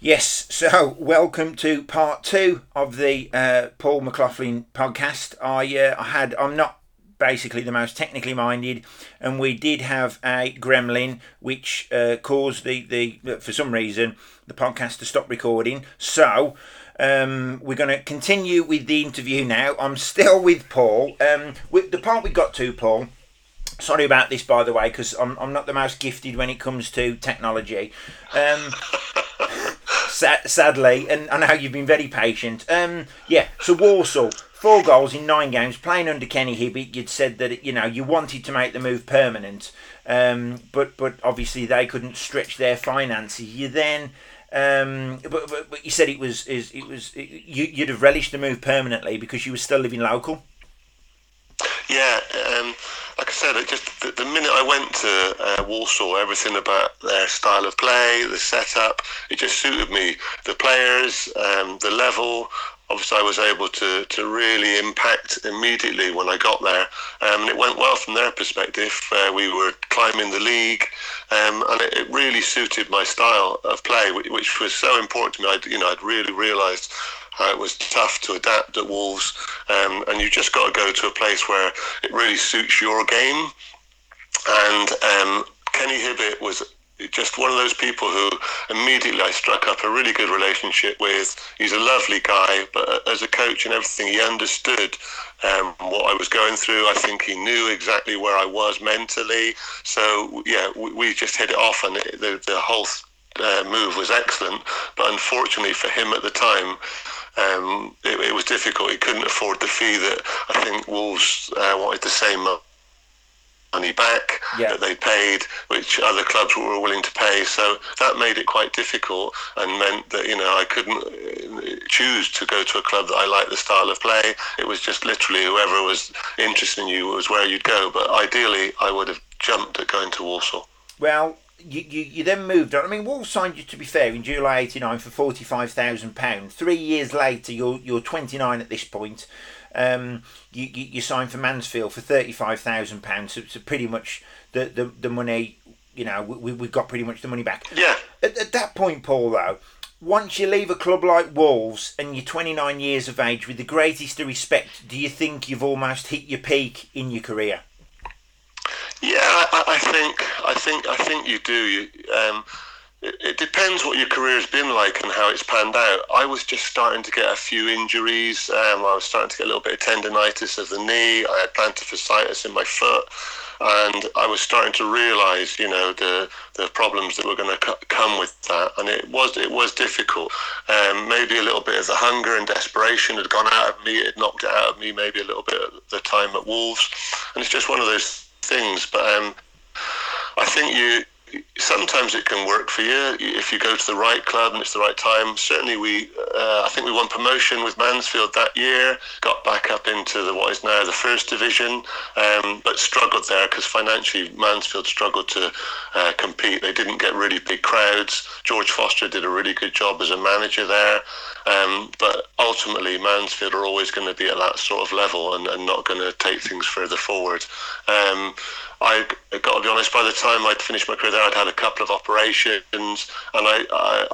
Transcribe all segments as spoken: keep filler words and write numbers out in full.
Yes, so welcome to part two of the uh, Paul McLaughlin podcast. I uh, I had I'm not basically the most technically minded, and we did have a gremlin which uh, caused the the for some reason the podcast to stop recording. So um, we're going to continue with the interview now. I'm still with Paul. Um, with the part we got to, Paul. Sorry about this, by the way, because I'm I'm not the most gifted when it comes to technology. Um, sadly, and I know you've been very patient. Um, yeah, so Walsall, four goals in nine games, playing under Kenny Hibbitt. You'd said that you know you wanted to make the move permanent, um, but but obviously they couldn't stretch their finances. You then, um, but, but but you said it was is it was it, you you'd have relished the move permanently because you were still living local. Yeah, um, like I said, it just the, the minute I went to uh, Walsall, everything about their style of play, the setup, it just suited me. The players, um, the level. Obviously, I was able to, to really impact immediately when I got there, um, and it went well from their perspective. Uh, we were climbing the league, um, and it, it really suited my style of play, which, which was so important to me. I'd, you know, I'd really realised how it was tough to adapt at Wolves, um, and you just got to go to a place where it really suits your game. And um, Kenny Hibbitt was just one of those people who immediately I struck up a really good relationship with. He's a lovely guy, but as a coach and everything, he understood um, what I was going through. I think he knew exactly where I was mentally. So yeah, we, we just hit it off, and it, the the whole uh, move was excellent. But unfortunately for him at the time, um, it, it was difficult. He couldn't afford the fee that I think Wolves uh, wanted the same money back Yeah. that they paid, which other clubs were willing to pay. So that made it quite difficult and meant that, you know, I couldn't choose to go to a club that I liked the style of play. It was just literally whoever was interested in you was where you'd go. But ideally, I would have jumped at going to Walsall. Well, you, you, you then moved on. I mean, Wolves signed you, to be fair, in July eighty-nine for forty-five thousand pounds. Three years later, you're you're twenty-nine at this point. Um, you, you, you signed for Mansfield for thirty-five thousand pounds. So, so pretty much the, the, the money, you know, we, we got pretty much the money back. Yeah. At, at that point, Paul, though, once you leave a club like Wolves and you're twenty-nine years of age, with the greatest of respect, do you think you've almost hit your peak in your career? Yeah, I, I think I think I think you do. You, um, it, it depends what your career has been like and how it's panned out. I was just starting to get a few injuries. Um, I was starting to get a little bit of tendonitis of the knee. I had plantar fasciitis in my foot, and I was starting to realise, you know, the the problems that were going to c- come with that. And it was it was difficult. Um, maybe a little bit of the hunger and desperation had gone out of me. It had knocked it out of me. Maybe a little bit at the time at Wolves, and it's just one of those things. But um, I think you sometimes it can work for you if you go to the right club and it's the right time. Certainly, we uh, I think we won promotion with Mansfield that year, got back up into the what is now the first division, um, but struggled there because financially Mansfield struggled to uh, compete. They didn't get really big crowds. George Foster did a really good job as a manager there, um, but ultimately Mansfield are always going to be at that sort of level and, and not going to take things further forward. Um, I got to be honest, by the time I'd finished my career there, I'd had a couple of operations, and I, I,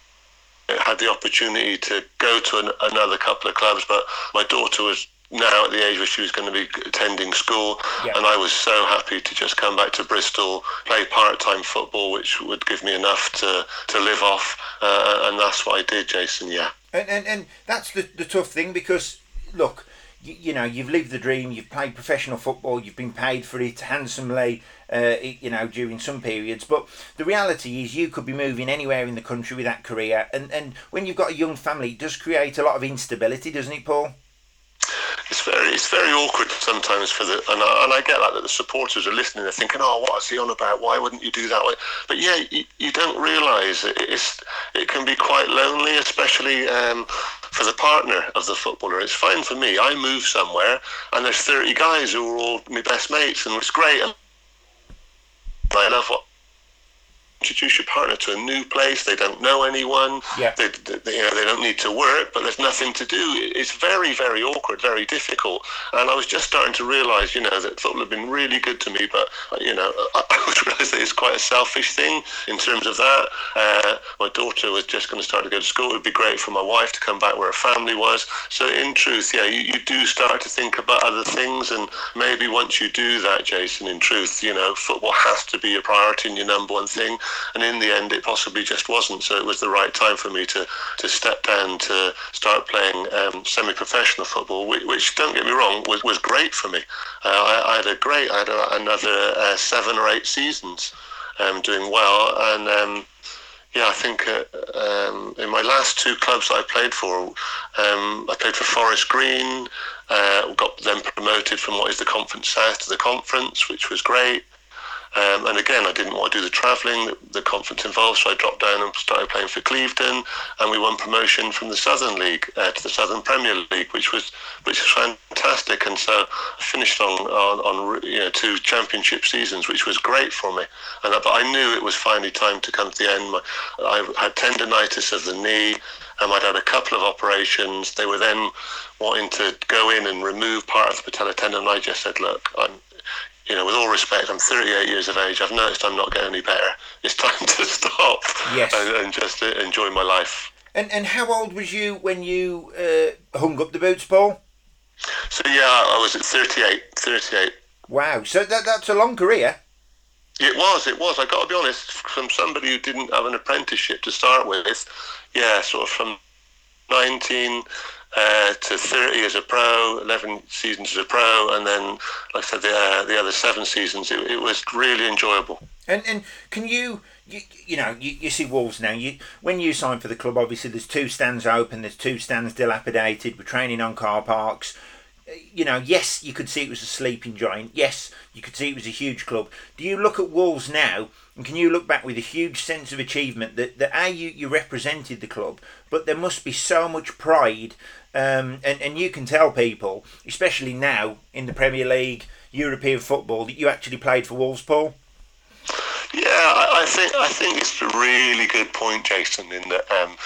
I had the opportunity to go to an, another couple of clubs, but my daughter was now at the age where she was going to be attending school, Yeah. and I was so happy to just come back to Bristol, play part-time football, which would give me enough to, to live off, uh, and that's what I did, Jason, yeah. And, and, and that's the, the tough thing because, look, you, you know, you've lived the dream, you've played professional football, you've been paid for it handsomely, uh, you know, during some periods. But the reality is you could be moving anywhere in the country with that career. And, and when you've got a young family, it does create a lot of instability, doesn't it, Paul? It's very, it's very awkward sometimes for the, and I, and I get that, that the supporters are listening. They're thinking, "Oh, what is he on about? Why wouldn't you do that?" But yeah, you, you don't realise it, it's, it can be quite lonely, especially um, for the partner of the footballer. It's fine for me. I move somewhere, and there's thirty guys who are all my best mates, and it's great. And I love what you introduce your partner to a new place. They don't know anyone. Yeah. They, they, you know, they don't need to work, but there's nothing to do. It's very, very awkward, very difficult. And I was just starting to realise, you know, that football had been really good to me, but, you know, I, I would realise that it's quite a selfish thing in terms of that. Uh, my daughter was just going to start to go to school. It would be great for my wife to come back where her family was. So in truth, yeah, you, you do start to think about other things, and maybe once you do that, Jason, in truth, you know, football has to be your priority and your number one thing. And in the end, it possibly just wasn't. So it was the right time for me to, to step down to start playing um, semi-professional football, which, which, don't get me wrong, was, was great for me. Uh, I, I had a great, I had a, another uh, seven or eight seasons um, doing well. And um, yeah, I think uh, um, in my last two clubs that I played for, um, I played for Forest Green, uh, got them promoted from what is the Conference South to the Conference, which was great. Um, and again, I didn't want to do the travelling that the conference involved, so I dropped down and started playing for Clevedon, and we won promotion from the Southern League uh, to the Southern Premier League, which was which was fantastic. And so I finished on on, on you know two championship seasons, which was great for me. And but I knew it was finally time to come to the end. My, I had tendonitis of the knee. Um, I'd had a couple of operations. They were then wanting to go in and remove part of the patella tendon. And I just said, look, I'm. You know, with all respect, I'm thirty-eight years of age. I've noticed I'm not getting any better. It's time to stop yes. and, and just uh, enjoy my life. And and how old was you when you uh, hung up the boots, Paul? So yeah, I was at thirty-eight. thirty-eight. Wow. So that that's a long career. It was. It was. I got to be honest. From somebody who didn't have an apprenticeship to start with, yeah, sort of from nineteen. Uh, to thirty as a pro, eleven seasons as a pro, and then, like I said, the, uh, the other seven seasons, it, it was really enjoyable. And and can you, you, you know, you, you see Wolves now, you when you sign for the club, obviously there's two stands open, there's two stands dilapidated, we're training on car parks. You know, yes, you could see it was a sleeping giant. Yes, you could see it was a huge club. Do you look at Wolves now, and can you look back with a huge sense of achievement that, that A, you, you represented the club, but there must be so much pride. Um, and, and you can tell people, especially now in the Premier League, European football, that you actually played for Wolves, Paul? Yeah, I, I think I think it's a really good point, Jason, in that um,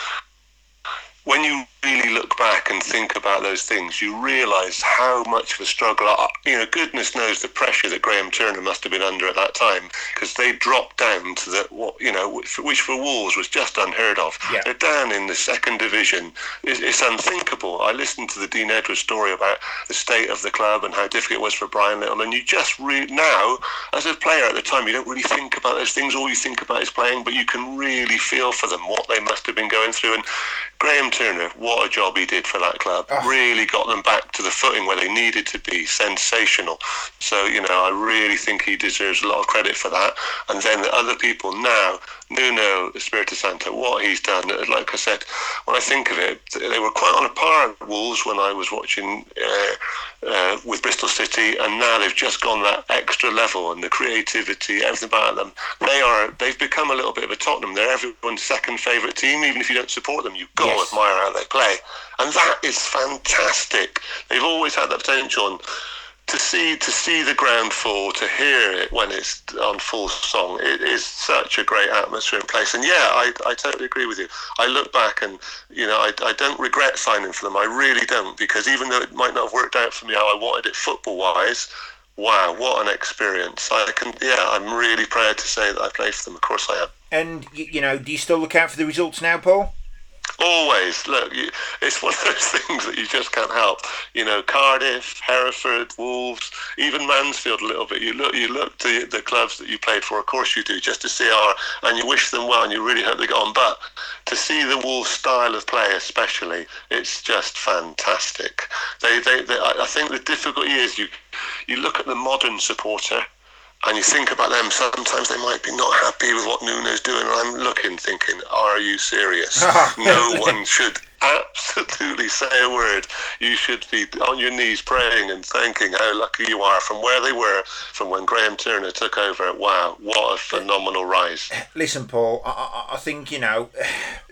when you really look back and think about those things, you realise how much of a struggle, you know, goodness knows the pressure that Graham Turner must have been under at that time, because they dropped down to the, what you know, which for Wolves was just unheard of. Yeah. They're down in the second division. It's, it's unthinkable. I listened to the Dean Edwards story about the state of the club and how difficult it was for Brian Little, and you just re- now, as a player at the time, you don't really think about those things. All you think about is playing, but you can really feel for them, what they must have been going through. And Graham Turner, what a job he did for that club. Oh. Really got them back to the footing where they needed to be. Sensational. So, you know, I really think he deserves a lot of credit for that. And then the other people now, Nuno Espirito Santo, what he's done, like I said, when I think of it, they were quite on a par with Wolves when I was watching uh, uh, with Bristol City, and now they've just gone that extra level, and the creativity, everything about them. They are, they've become a little bit of a Tottenham. They're everyone's second favourite team, even if you don't support them. You've got yes. to admire how they play. And that is fantastic. They've always had that potential. And to see to see the ground fall, to hear it when it's on full song, it is such a great atmosphere in place. And yeah, I, I totally agree with you. I look back and, you know, I, I don't regret signing for them. I really don't, because even though it might not have worked out for me how I wanted it football-wise, wow, what an experience. I can, yeah, I'm really proud to say that I played for them. Of course I am. And, you know, do you still look out for the results now, Paul? Always. Look, you, it's one of those things that you just can't help. You know, Cardiff, Hereford, Wolves, even Mansfield a little bit. You look you look to the clubs that you played for, of course you do, just to see our, and you wish them well and you really hope they get on. But to see the Wolves style of play especially, it's just fantastic. They, they, they I think the difficulty is you, you look at the modern supporter, and you think about them, sometimes they might be not happy with what Nuno's doing, and I'm looking, thinking, are you serious? No one should absolutely say a word. You should be on your knees praying and thanking how lucky you are from where they were, from when Graham Turner took over. Wow, what a phenomenal rise. Listen, Paul, I, I, I think, you know...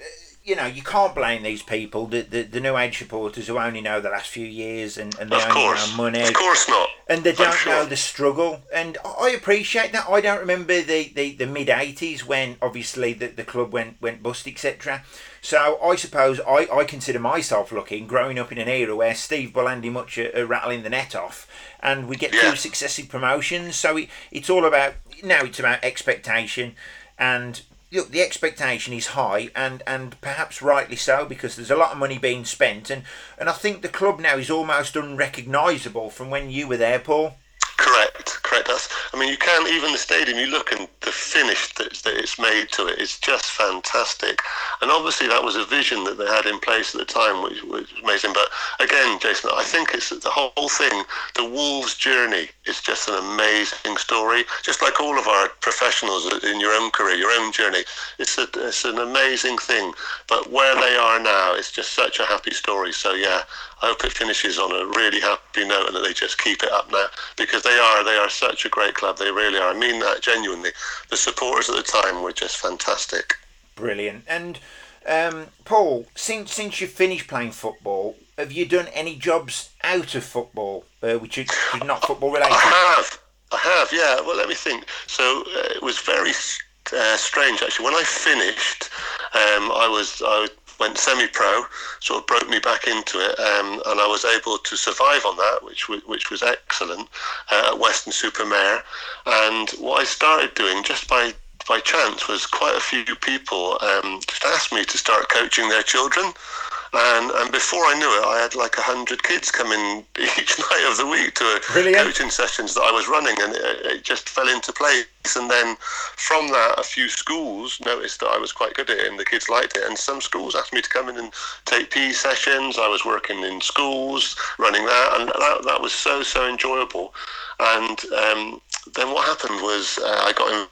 you know, you can't blame these people, the, the, the new age supporters who only know the last few years and, and they of only course. know money. Of course not. And they don't sure. know the struggle. And I appreciate that. I don't remember the, the, the mid eighties when obviously the, the club went, went bust, et cetera. So I suppose I, I consider myself lucky in growing up in an era where Steve Bull, Andy Much are, are rattling the net off and we get yeah. two successive promotions. So it, it's all about, now it's about expectation and... Look, the expectation is high and, and perhaps rightly so because there's a lot of money being spent and, and I think the club now is almost unrecognisable from when you were there, Paul. Correct, correct. That's, I mean, you can, even the stadium, you look and the finish that, that it's made to it is just fantastic. And obviously that was a vision that they had in place at the time, which, which was amazing. But again, Jason, I think it's the whole thing, the Wolves journey is just an amazing story. Just like all of our professionals in your own career, your own journey, it's, a, it's an amazing thing. But where they are now, it's just such a happy story. So yeah, I hope it finishes on a really happy note and that they just keep it up now because they are they are such a great club. They really are. I mean that genuinely. The supporters at the time were just fantastic. Brilliant. And um, Paul, since since you finished playing football, have you done any jobs out of football, uh, which are not football related? I have. I have. Yeah. Well, let me think. So uh, it was very uh, strange actually. When I finished, um, I was I was. went semi-pro, sort of broke me back into it, um, and I was able to survive on that, which was, which was excellent, uh, at Weston-super-Mare. And what I started doing, just by by chance, was quite a few people um, just asked me to start coaching their children. And and before I knew it, I had like a hundred kids coming each night of the week to Brilliant. coaching sessions that I was running, and it, it just fell into place. And then from that, a few schools noticed that I was quite good at it, and the kids liked it. And some schools asked me to come in and take P E sessions. I was working in schools, running that, and that that was so so enjoyable. And um, then what happened was uh, I got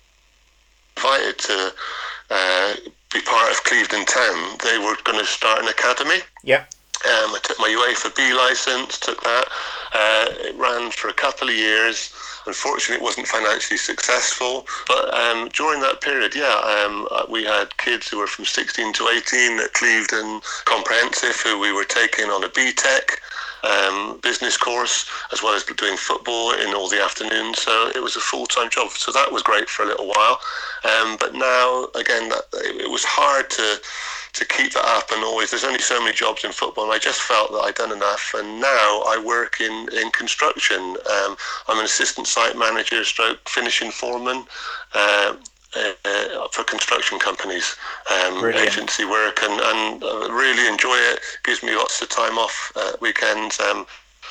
invited to. Uh, be part of Clevedon Town. They were going to start an academy. Yeah. Um, I took my UEFA B licence, took that. Uh, it ran for a couple of years. Unfortunately, it wasn't financially successful. But um, during that period, yeah, um, we had kids who were from sixteen to eighteen at Clevedon Comprehensive who we were taking on a B Tech um, business course, as well as doing football in all the afternoons. So it was a full-time job. So that was great for a little while. Um, but now, again, that, it, it was hard to to keep that up, and always there's only so many jobs in football, and I just felt that I'd done enough. And now I work in in construction. um, I'm an assistant site manager stroke finishing foreman uh, uh, for construction companies, um, agency work, and, and I really enjoy it. Gives me lots of time off uh, weekends, um,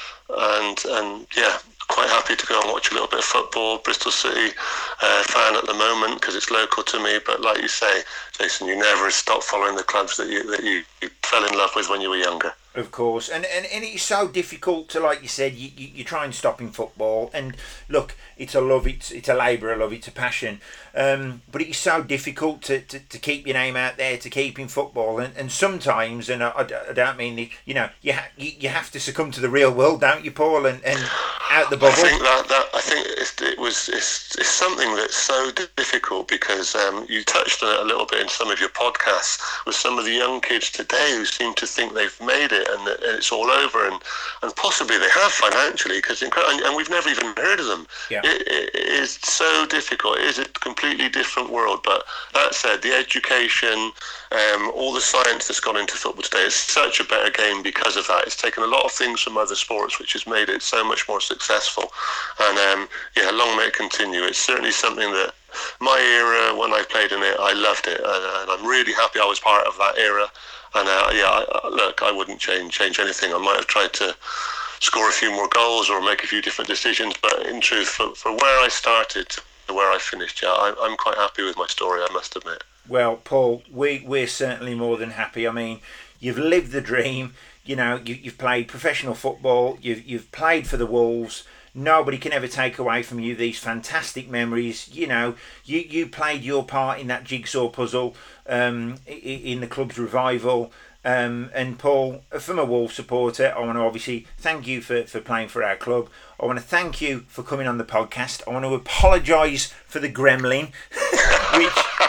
and and yeah, quite happy to go and watch a little bit of football. Bristol City uh, fan at the moment because it's local to me. But like you say, Jason, you never stop following the clubs that you that you, you fell in love with when you were younger. Of course, and, and and it's so difficult to, like you said, you, you, you try and stop in football, and look, it's a love, it's it's a labour of love, it's a passion, um, but it's so difficult to, to, to keep your name out there, to keep in football, and, and sometimes, and I, I don't mean, the, you know, you, ha- you you have to succumb to the real world, don't you, Paul, and, and out the bubble. I think that, that I think it's, it was it's, it's something that's so difficult because um, you touched on it a little bit in some of your podcasts with some of the young kids today who seem to think they've made it and that it's all over, and, and possibly they have financially, because and, and we've never even heard of them. Yeah. It, it is so difficult. It is a completely different world. But that said, the education, um, all the science that's gone into football today is such a better game because of that. It's taken a lot of things from other sports, which has made it so much more successful. And um, yeah, long may it continue. It's certainly something that my era, when I played in it, I loved it, and, and I'm really happy I was part of that era. And uh, yeah, I, look, I wouldn't change change anything. I might have tried to score a few more goals or make a few different decisions, but in truth, for, for where I started to where I finished, yeah, I, I'm quite happy with my story, I must admit. Well, Paul, we, we're certainly more than happy. I mean, you've lived the dream. You know, you, you've played professional football. You've you've played for the Wolves. Nobody can ever take away from you these fantastic memories. You know, you, you played your part in that jigsaw puzzle um, in the club's revival. Um, and Paul, from a Wolves supporter, I want to obviously thank you for, for playing for our club. I want to thank you for coming on the podcast. I want to apologise for the gremlin, which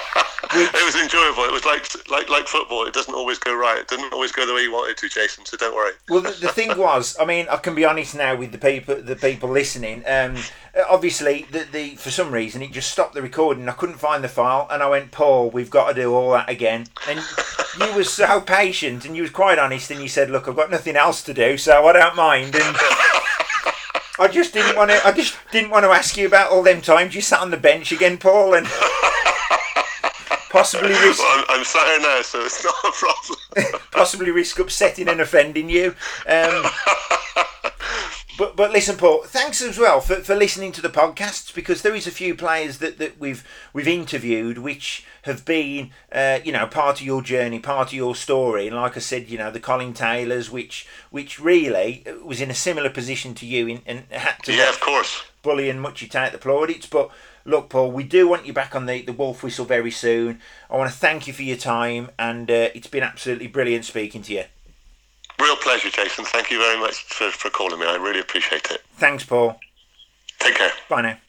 Which, it was enjoyable. It was like like like football. It doesn't always go right. It doesn't always go the way you want it to, Jason. So don't worry. Well, the, the thing was, I mean, I can be honest now with the people, the people listening. Um, obviously, the, the for some reason it just stopped the recording. I couldn't find the file, and I went, Paul, we've got to do all that again. And you were so patient, and you was quite honest, and you said, look, I've got nothing else to do, so I don't mind. And I just didn't want to. I just didn't want to ask you about all them times you sat on the bench again, Paul, and possibly risk. Well, I'm, I'm sat here now, so it's not a problem. Possibly risk upsetting and offending you. Um, but but listen, Paul, thanks as well for, for listening to the podcasts, because there is a few players that, that we've we've interviewed which have been uh, you know part of your journey, part of your story, and like I said, you know the Colin Taylors, which which really was in a similar position to you in, and had to yeah, of course, bully and much you take the plaudits, but. Look, Paul, we do want you back on the, the Wolf Whistle very soon. I want to thank you for your time, and uh, it's been absolutely brilliant speaking to you. Real pleasure, Jason. Thank you very much for, for calling me. I really appreciate it. Thanks, Paul. Take care. Bye now.